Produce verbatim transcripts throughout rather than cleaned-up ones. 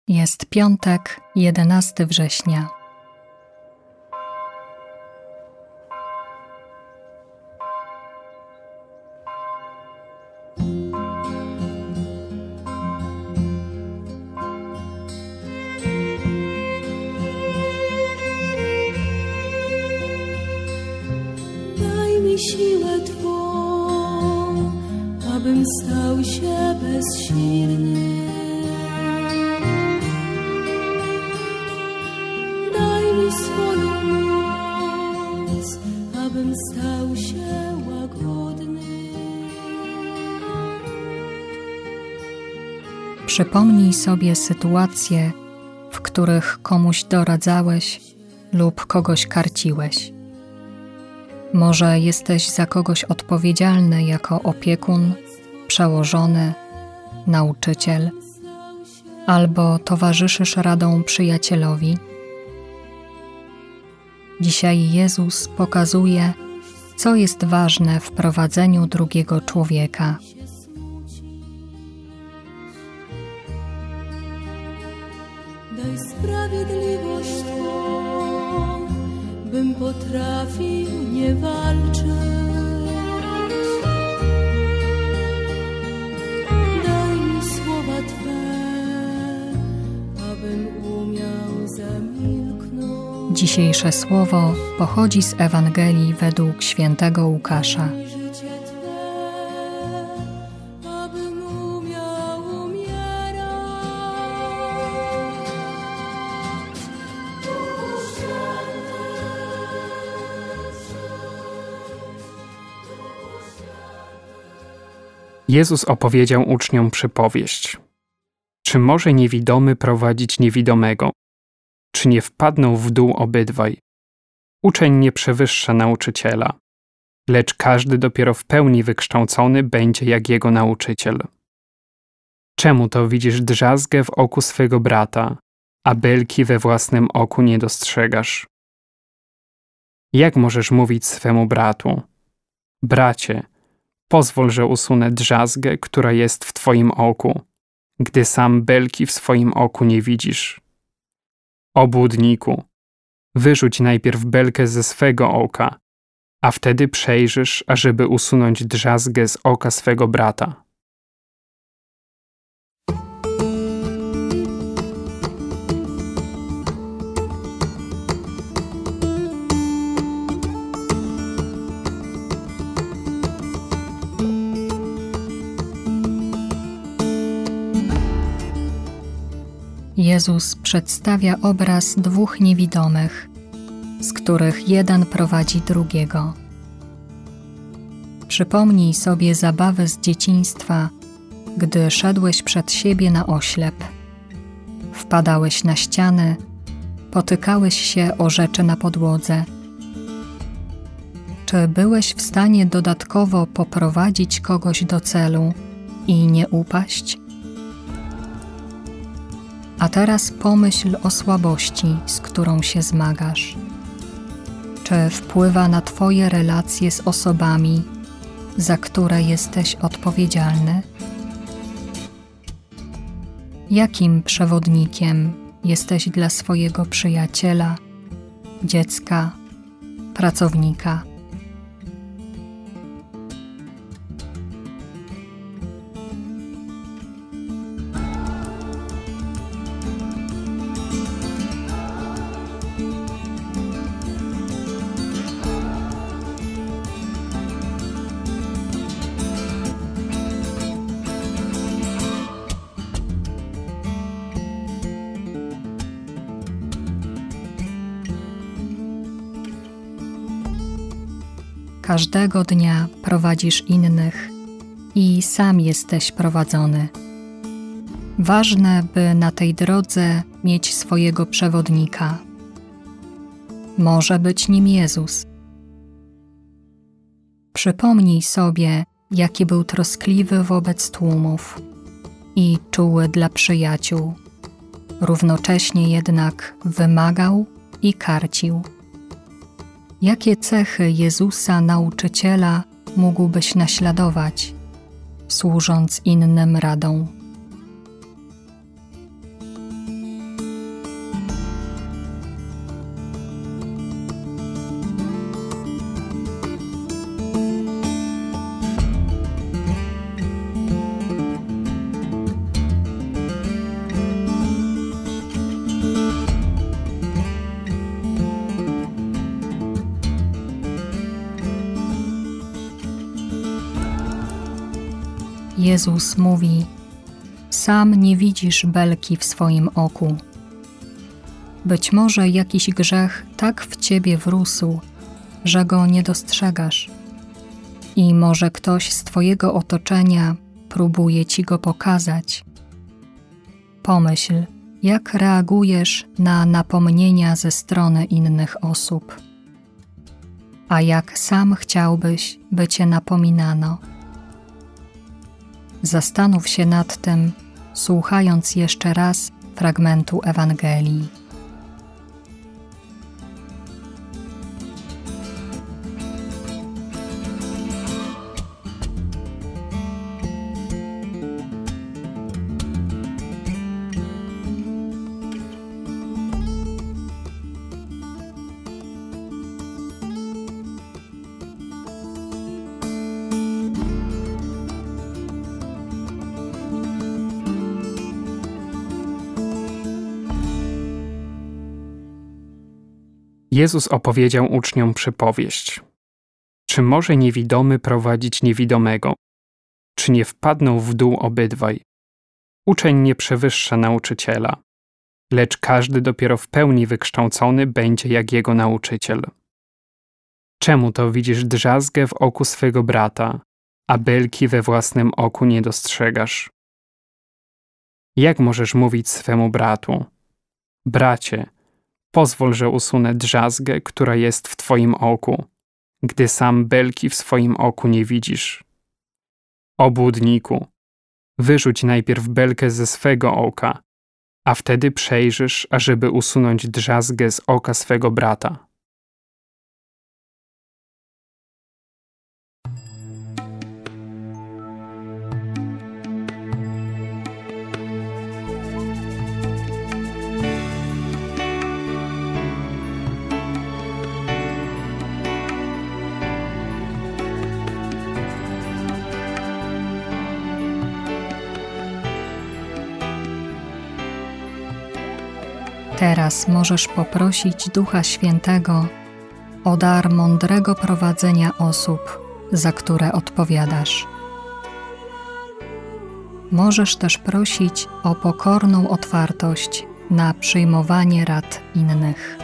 Jest piątek, jedenastego września. Daj mi siłę Twą, abym stał się bezsilny. Swoją moc, abym stał się łagodny. Przypomnij sobie sytuacje, w których komuś doradzałeś lub kogoś karciłeś. Może jesteś za kogoś odpowiedzialny jako opiekun, przełożony, nauczyciel, albo towarzyszysz radą przyjacielowi. Dzisiaj Jezus pokazuje, co jest ważne w prowadzeniu drugiego człowieka. Daj sprawiedliwość Twą, bym potrafił nie walczyć. Daj mi słowa Twe, abym umiał zamilknąć. Dzisiejsze słowo pochodzi z Ewangelii według świętego Łukasza. Jezus opowiedział uczniom przypowieść. Czy może niewidomy prowadzić niewidomego? Czy nie wpadną w dół obydwaj? Uczeń nie przewyższa nauczyciela, lecz każdy dopiero w pełni wykształcony będzie jak jego nauczyciel. Czemu to widzisz drzazgę w oku swego brata, a belki we własnym oku nie dostrzegasz? Jak możesz mówić swemu bratu: bracie, pozwól, że usunę drzazgę, która jest w twoim oku, gdy sam belki w swoim oku nie widzisz? Obłudniku, wyrzuć najpierw belkę ze swego oka, a wtedy przejrzysz, ażeby usunąć drzazgę z oka swego brata. Jezus przedstawia obraz dwóch niewidomych, z których jeden prowadzi drugiego. Przypomnij sobie zabawy z dzieciństwa, gdy szedłeś przed siebie na oślep. Wpadałeś na ściany, potykałeś się o rzeczy na podłodze. Czy byłeś w stanie dodatkowo poprowadzić kogoś do celu i nie upaść? A teraz pomyśl o słabości, z którą się zmagasz. Czy wpływa na Twoje relacje z osobami, za które jesteś odpowiedzialny? Jakim przewodnikiem jesteś dla swojego przyjaciela, dziecka, pracownika? Każdego dnia prowadzisz innych i sam jesteś prowadzony. Ważne, by na tej drodze mieć swojego przewodnika. Może być nim Jezus. Przypomnij sobie, jaki był troskliwy wobec tłumów i czuły dla przyjaciół. Równocześnie jednak wymagał i karcił. Jakie cechy Jezusa nauczyciela mógłbyś naśladować, służąc innym radą? Jezus mówi: sam nie widzisz belki w swoim oku. Być może jakiś grzech tak w ciebie wrósł, że go nie dostrzegasz. I może ktoś z twojego otoczenia próbuje ci go pokazać. Pomyśl, jak reagujesz na napomnienia ze strony innych osób. A jak sam chciałbyś, by cię napominano. Zastanów się nad tym, słuchając jeszcze raz fragmentu Ewangelii. Jezus opowiedział uczniom przypowieść. Czy może niewidomy prowadzić niewidomego? Czy nie wpadną w dół obydwaj? Uczeń nie przewyższa nauczyciela, lecz każdy dopiero w pełni wykształcony będzie jak jego nauczyciel. Czemu to widzisz drzazgę w oku swego brata, a belki we własnym oku nie dostrzegasz? Jak możesz mówić swemu bratu: bracie, pozwól, że usunę drzazgę, która jest w twoim oku, gdy sam belki w swoim oku nie widzisz? Obłudniku, wyrzuć najpierw belkę ze swego oka, a wtedy przejrzysz, ażeby usunąć drzazgę z oka swego brata. Teraz możesz poprosić Ducha Świętego o dar mądrego prowadzenia osób, za które odpowiadasz. Możesz też prosić o pokorną otwartość na przyjmowanie rad innych.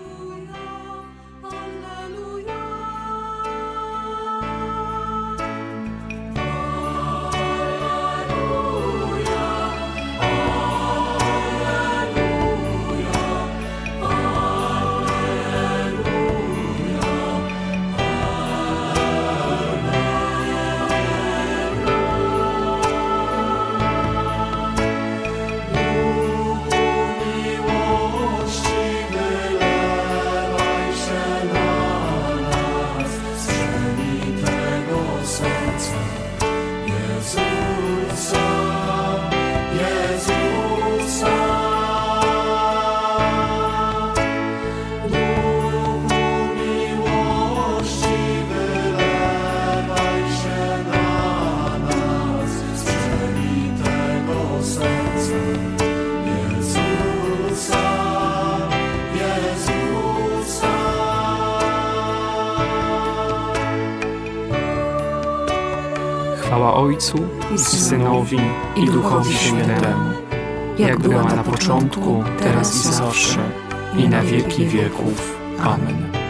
Chwała Ojcu i Synowi i Duchowi Świętemu, jak była na początku, teraz i zawsze, i na wieki wieków. Amen.